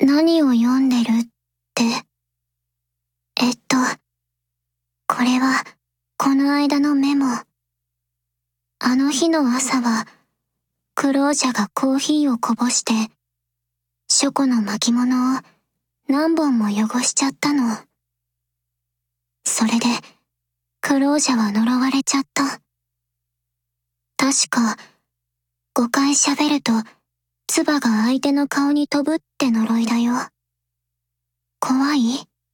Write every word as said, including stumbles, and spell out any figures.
何を読んでるって。えっと、これは、この間のメモ。あの日の朝は、クロージャがコーヒーをこぼして、ショコの巻物を何本も汚しちゃったの。それで、クロージャは呪われちゃった。確か、ごかい喋ると、唾が相手の顔に飛ぶって呪いだよ。怖い？